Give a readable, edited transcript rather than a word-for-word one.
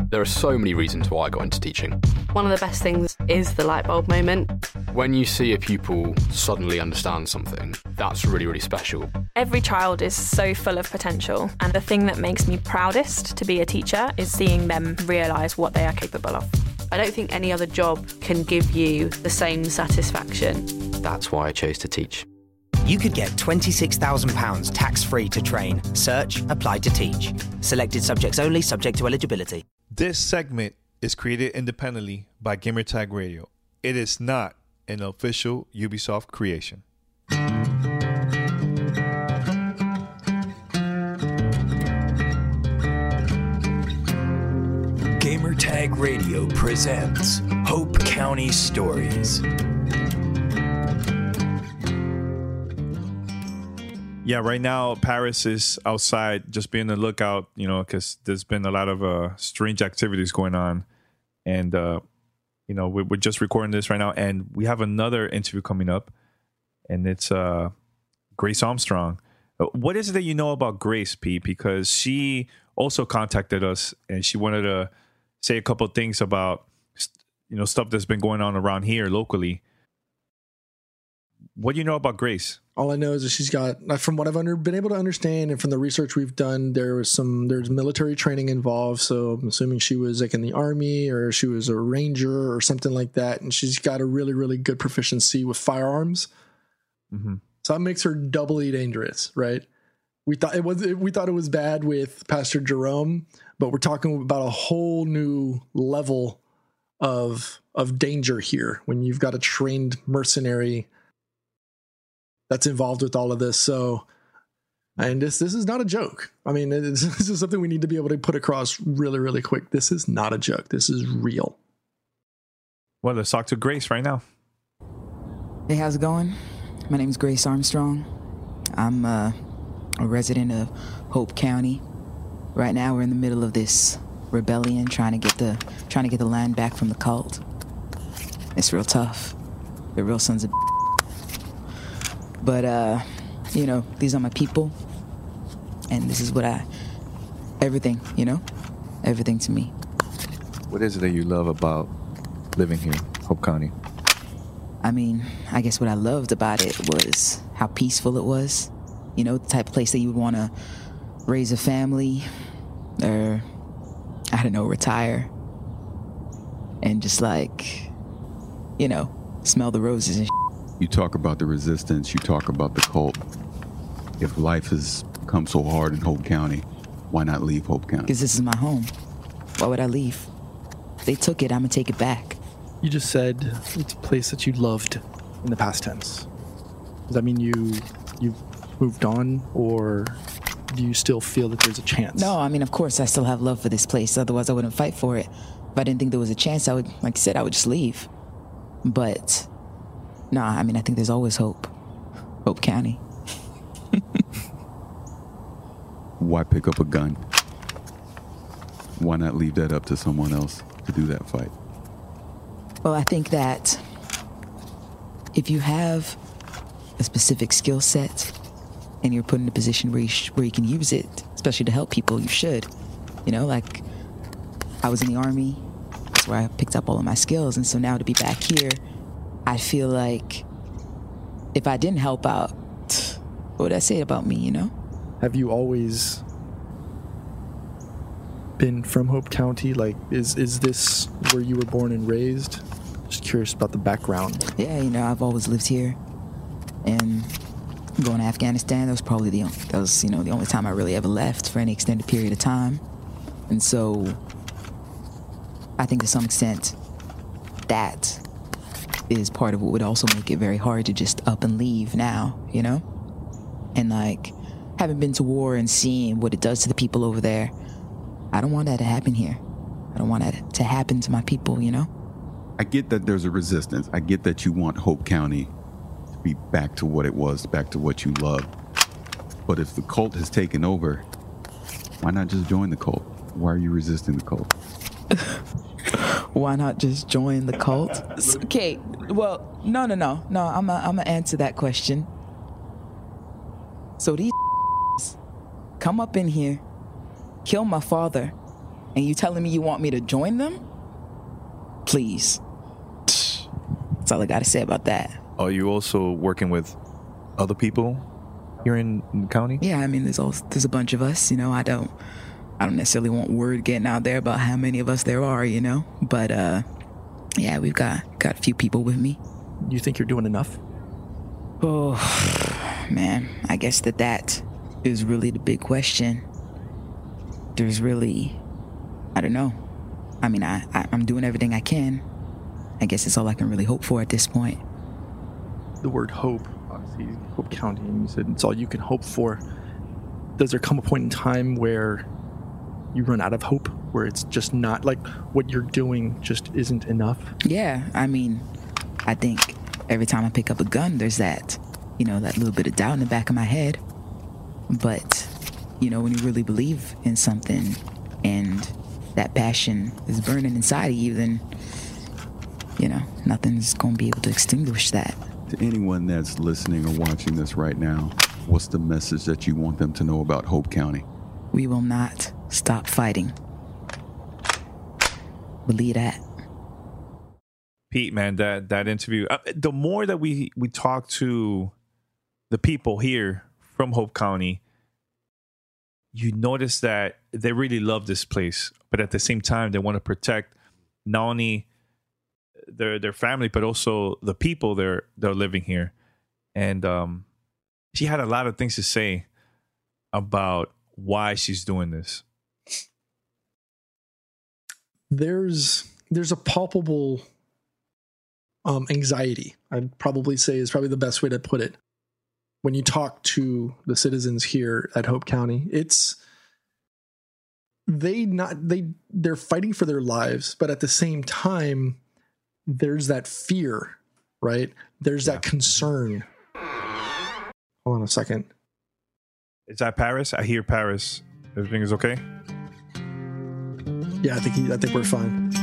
There are so many reasons why I got into teaching. One of the best things is the light bulb moment. When you see a pupil suddenly understand something, that's really, really special. Every child is so full of potential, and the thing that makes me proudest to be a teacher is seeing them realise what they are capable of. I don't think any other job can give you the same satisfaction. That's why I chose to teach. You could get £26,000 tax-free to train. Search Apply to Teach. Selected subjects only, subject to eligibility. This segment is created independently by Gamertag Radio. It is not an official Ubisoft creation. Gamertag Radio presents Hope County Stories. Yeah, right now Paris is outside just being on the lookout, because there's been a lot of strange activities going on. And, we're just recording this right now. And we have another interview coming up. And it's Grace Armstrong. What is it that you know about Grace, Pete? Because she also contacted us and she wanted to say a couple of things about, stuff that's been going on around here locally. What do you know about Grace? All I know is that she's got, from what I've been able to understand and from the research we've done, there's military training involved. So I'm assuming she was like in the army or she was a ranger or something like that. And she's got a really, really good proficiency with firearms. Mm-hmm. So that makes her doubly dangerous, right? We thought it was bad with Pastor Jerome, but we're talking about a whole new level of danger here when you've got a trained mercenary that's involved with all of this. So, and this is not a joke. I mean, this is something we need to be able to put across really, really quick. This is not a joke. This is real. Well, let's talk to Grace right now. Hey, how's it going? My name is Grace Armstrong. I'm a resident of Hope County. Right now, we're in the middle of this rebellion, trying to get the land back from the cult. It's real tough. They're real sons of. But, these are my people, and this is everything to me. What is it that you love about living here, Hope County? I mean, I guess what I loved about it was how peaceful it was. The type of place that you would want to raise a family or, retire and just smell the roses and You talk about the resistance, you talk about the cult. If life has come so hard in Hope County, why not leave Hope County? Because this is my home. Why would I leave? They took it, I'm going to take it back. You just said it's a place that you loved in the past tense. Does that mean you've moved on, or do you still feel that there's a chance? No, I mean, of course I still have love for this place. Otherwise I wouldn't fight for it. If I didn't think there was a chance, I would, like I said, I would just leave. But nah, I mean, I think there's always hope. Hope County. Why pick up a gun? Why not leave that up to someone else to do that fight? Well, I think that if you have a specific skill set and you're put in a position where you can use it, especially to help people, you should. Like I was in the army. That's where I picked up all of my skills. And so now to be back here, I feel like if I didn't help out, what would I say about me, Have you always been from Hope County? Like, is this where you were born and raised? Just curious about the background. Yeah, I've always lived here. And going to Afghanistan, that was probably the only time I really ever left for any extended period of time. And so I think to some extent that is part of what would also make it very hard to just up and leave now, And having been to war and seeing what it does to the people over there, I don't want that to happen here. I don't want that to happen to my people, I get that there's a resistance. I get that you want Hope County to be back to what it was, back to what you loved. But if the cult has taken over, why not just join the cult? Why are you resisting the cult? Why not just join the cult? Okay, well, no. I'm gonna answer that question. So these come up in here, kill my father, And you telling me you want me to join them? Please. That's all I gotta say about that. Are you also working with other people here in the county? Yeah, I mean, there's a bunch of us. I don't necessarily want word getting out there about how many of us there are. But yeah, we've got a few people with me. You think you're doing enough? Oh man, I guess that is really the big question. There's really, I don't know. I mean, I'm doing everything I can. I guess it's all I can really hope for at this point. The word hope, obviously, Hope County, and you said it's all you can hope for. Does there come a point in time where you run out of hope, where it's just not, like, what you're doing just isn't enough? Yeah, I mean, I think every time I pick up a gun, there's that little bit of doubt in the back of my head. But, when you really believe in something and that passion is burning inside of you, then, nothing's going to be able to extinguish that. To anyone that's listening or watching this right now, what's the message that you want them to know about Hope County? We will not stop fighting. Believe that. Pete, man, that interview, the more that we talk to the people here from Hope County, you notice that they really love this place, but at the same time, they want to protect not only their family, but also the people they're living here. And she had a lot of things to say about why she's doing this. There's a palpable anxiety, I'd probably say is probably the best way to put it. When you talk to the citizens here at Hope County, they're fighting for their lives, but at the same time, there's that fear, right? There's that concern. Hold on a second. Is that Paris? I hear Paris. Everything is okay? Yeah, I think we're fine.